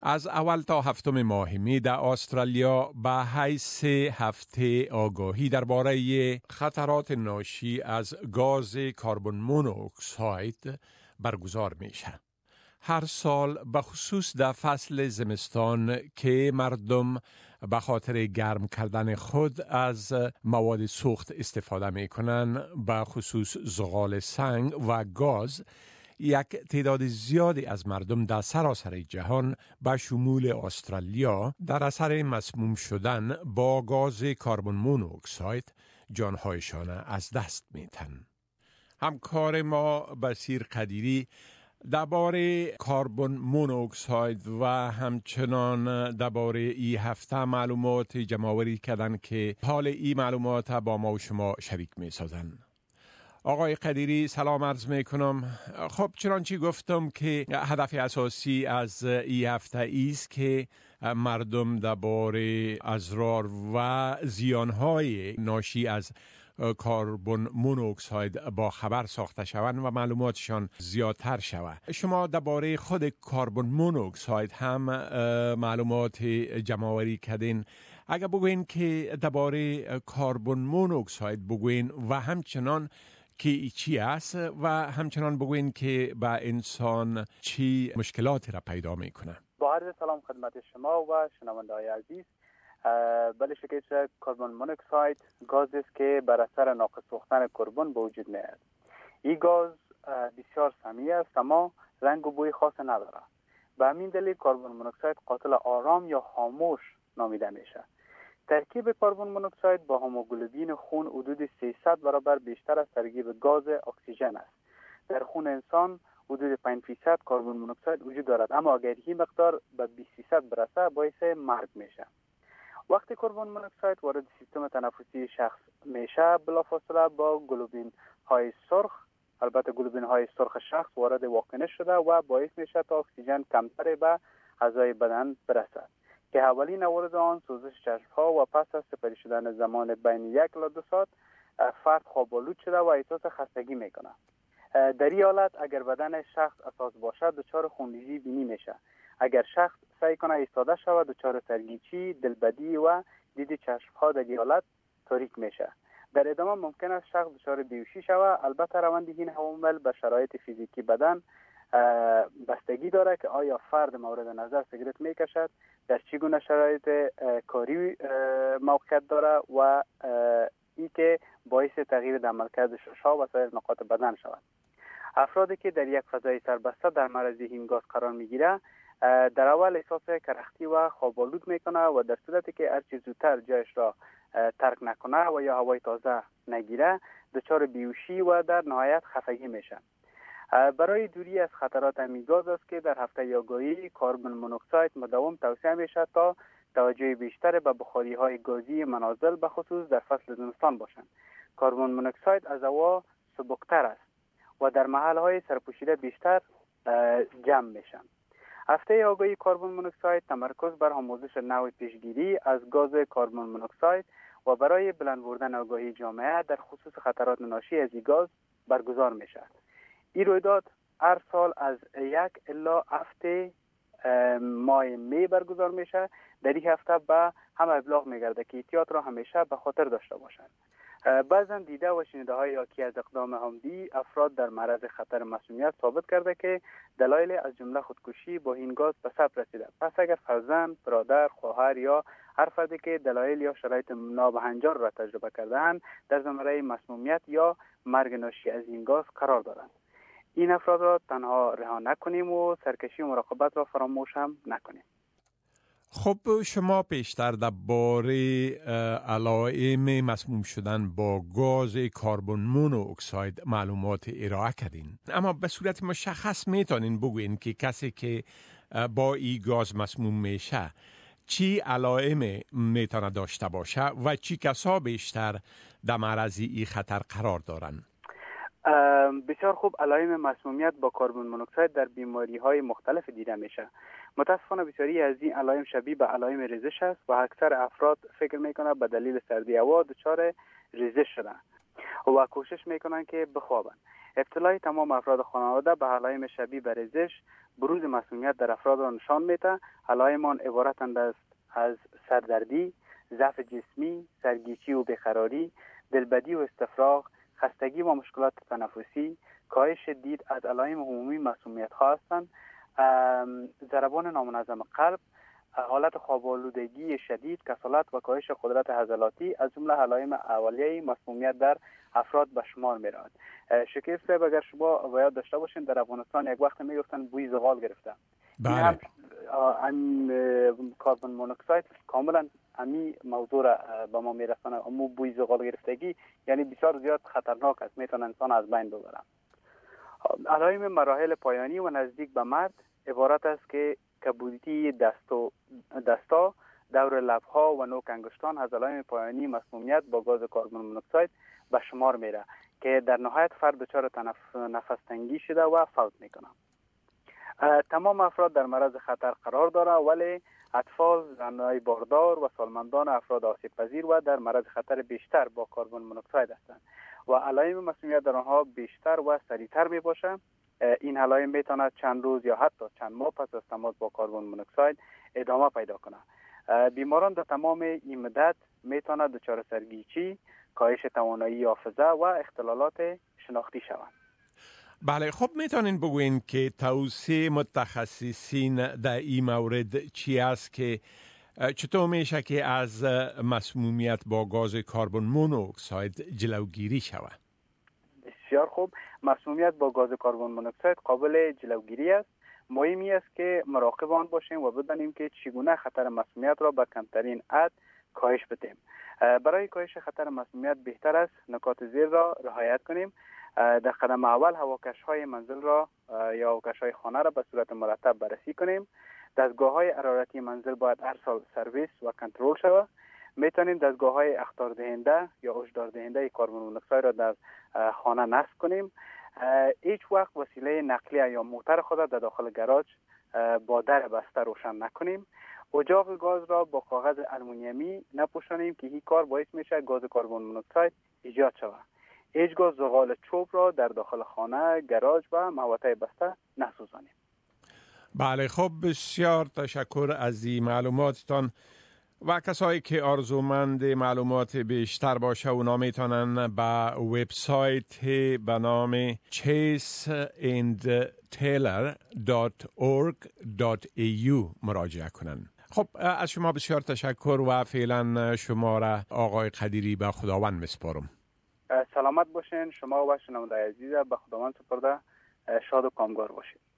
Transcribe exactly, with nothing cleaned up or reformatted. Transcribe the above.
از اول تا هفتم ماه می در استرالیا به حیث هفته آگاهی درباره خطرات ناشی از گاز کربن مونوکساید برگزار میشه. هر سال به خصوص در فصل زمستان که مردم به خاطر گرم کردن خود از مواد سوخت استفاده می کنن، به خصوص زغال سنگ و گاز، یک تعداد زیادی از مردم در سراسر جهان به شمول استرالیا در اثر مسموم شدن با گاز کربن مونوکساید جانهایشان از دست میتن. همکار ما بصیر قدیری درباره کربن مونوکساید و همچنان درباره این هفته معلومات جمع‌آوری کردن که حال این معلومات با ما و شما شریک می‌سازن. آقای قدیری سلام عرض میکنم. خب چنانچه گفتم که هدف اساسی از این هفته ایست که مردم درباره اضرار و زیانهای ناشی از کربن مونوکساید با خبر ساخته شوند و معلوماتشان زیادتر شود. شما درباره خود کربن مونوکساید هم معلومات جمع‌آوری کردین. اگر بگوین که درباره کربن مونوکساید بگوین و همچنان که چی است و همچنان بگوین که با انسان چی مشکلاتی را پیدا میکنه. با عرض سلام خدمت شما و شنونده های عزیز. بله شکل کربن مونوکساید گاز است که بر اثر ناقص سوختن کربن به وجود میاد. این گاز بسیار سمی است اما رنگ و بوی خاص نداره. به همین دلیل کربن مونوکساید قاتل آرام یا خاموش نامیده میشه. ترکیب کربن مونوکساید با هموگلوبین خون حدود سیصد برابر بیشتر از ترکیب گاز اکسیژن است. در خون انسان حدود پنج درصد کربن مونوکساید وجود دارد، اما اگر این مقدار به بیست درصد برسه باعث مرگ میشه. وقتی کربن مونوکساید وارد سیستم تنفسی شخص میشه، بلافاصله با گلوبین های سرخ، البته گلوبین های سرخ شخص وارد واکنش شده و باعث میشه تا اکسیژن کمتر به اعضای بدن برسد که اولین ورود آن سوزش چشم‌ها و پس از سپری شدن زمان بین یک الی دو ساعت فرد خواب‌آلود شده و احساس خستگی میکنه. در این حالت اگر بدن شخص اساس باشد دچار خونریزی بینی میشه. اگر شخص سعی کنه ایستاده شود دچار سرگیچی، دلبدی و دید چشم‌ها در این حالت تاریک میشه. در ادامه ممکن است شخص دچار بیهوشی شود. البته روند این عوامل به شرایط فیزیکی بدن بستگی داره که آیا فرد مورد نظر سیگرت میکشد، در چگونه شرایط کاری موقعیت داره و ای که باعث تغییر در عملکرد شش‌ها و سایر نقاط بدن شود. افرادی که در یک فضای سربسته در معرض این گاز قرار میگیره در اول احساس کرختی و خواب‌آلود میکنه و در صورتی که هرچی زودتر جایش را ترک نکنه و یا هوای تازه نگیره دچار بیهوشی و در نهایت خفگی میشه. برای دوری از خطرات همین گاز است که در هفته آگاهی کربن مونوکساید مداوم توصیه میشه تا توجه بیشتر به بخاری های گازی منازل به خصوص در فصل زمستان باشند. کربن مونوکساید از هوا سبکتر است و در محل های سرپوشیده بیشتر جمع میشن. هفته آگاهی کربن مونوکساید تمرکز بر آموزش نوع پیشگیری از گاز کربن مونوکساید و برای بلند بردن آگاهی جامعه در خصوص خطرات ناشی از این گاز برگزار میشه. این رویداد هر سال از یک الی هفته ماه می برگزار میشه. در این هفته به همه ابلاغ میگرده که احتیاط را همیشه به خاطر داشته باشند. بعضا دیده و شنیده های حاکی از اقدام همدی افراد در معرض خطر مسمومیت ثابت کرده که دلایل از جمله خودکشی با این گاز به ثبت رسیده. پس اگر فرزند، برادر، خواهر یا هر فردی که دلایل یا شرایط نابهنجار را تجربه کرده‌اند در زمره مسمومیت یا مرگ ناشی از این گاز قرار دارند. این افراد را تنها رها نکنیم و سرکشی و مراقبت را فراموش هم نکنیم. خب شما پیشتر درباره علائم مسموم شدن با گاز کربن مونوکساید معلومات ارائه کردین، اما به صورت مشخص میتونین بگوین که کسی که با این گاز مسموم میشه چی علائم میتونه داشته باشه و چی کسا بیشتر در معرض این خطر قرار دارن؟ بسیار خوب. علائم مسمومیت با کربن مونوکساید در بیماری های مختلف دیده میشه. متاسفانه بسیاری از این علائم شبیه به علائم ریزش است و اکثر افراد فکر میکنن به دلیل سردی هوا دچار ریزش شدن و کوشش میکنن که بخوابن. اطلاع تمام افراد خانواده به علائم شبیه به ریزش، بروز مسمومیت در افراد را نشان میده. علائم عبارتند از از سردردی، ضعف جسمی، سرگیچی و بیقراری، دلبدی و استفراغ، خستگی و مشکلات تنفسی، کاهش دید از علائم عمومی مسمومیت ها هستند. ضربان نامنظم قلب، حالت خواب آلودگی شدید، کسالت و کاهش قدرت عضلاتی از جمله علائم اولیه مسمومیت در افراد به شمار می رود. شکیب صاحب، اگر شما باید داشته باشین در افغانستان یک وقت می گفتن بوی زغال گرفته. بله. هم کربن مونوکساید کاملا امی موضوع را به ما می رسانه. اما بوی زغال گرفتگی یعنی بسیار زیاد خطرناک است، میتونه انسان از بین ببره. علائم مراحل پایانی و نزدیک به مرگ عبارت است که کبودی دستو دستا، دور لبها و نوک انگشتان از علائم پایانی مسمومیت با گاز کربن مونوکساید به شمار میره که در نهایت فرد دچار تنف... نفس تنگی شده و فوت میکنه. تمام افراد در معرض خطر قرار داره، ولی اطفال، زنای باردار و سالمندان افراد آسیب پذیر و در معرض خطر بیشتر با کربن مونوکساید هستند و علائم مسمومیت در آنها بیشتر و سریعتر می باشه. این علائم میتونه چند روز یا حتی چند ماه پس از تماس با کربن مونوکساید ادامه پیدا کنه. بیماران در تمام این مدت میتونه دچار سرگیچی، کاهش توانایی حافظه و اختلالات شناختی شوند. بله، خب میتونین بگوین که توصیه متخصصین در این مورد چی است که چطور میشه که از مسمومیت با گاز کربن مونوکساید جلوگیری شود؟ بسیار خوب. مسمومیت با گاز کربن مونوکساید قابل جلوگیری است. مهمی است که مراقب آن باشیم و بدانیم که چگونه خطر مسمومیت را به کمترین حد کاهش بدیم. برای کاهش خطر مسمومیت بهتر است نکات زیر را رعایت کنیم. در قدم اول هواکش های منزل را یا هواکش های خانه را به صورت مرتب بررسی کنیم. دستگاه های حرارتی منزل باید هر سال سرویس و کنترل شود. میتونیم دستگاه های اخطار دهنده یا هشدار دهنده کربن مونوکساید را در خانه نصب کنیم. هیچ وقت وسیله نقلیه یا موتر خود را در داخل گاراژ با در بسته روشن نکنیم. اجاق گاز را با کاغذ آلومینیومی نپوشانیم که این کار باعث میشه گاز کربن مونوکساید ایجاد شود. هیچگاه زغال چوب را در داخل خانه، گاراژ و محوطه بسته نسوزانیم. بله، خب بسیار تشکر از این معلوماتتان و کسایی که آرزومند معلومات بیشتر باشه اونا میتونن به وبسایت به نام chase and taylor dot org dot a u مراجعه کنن. خب از شما بسیار تشکر و فعلا شما را آقای قدیری به خداوند میسپارم. سلامت باشین. شما و شنوندگان عزیز به خداوند سپرده شاد و کامگار باشید.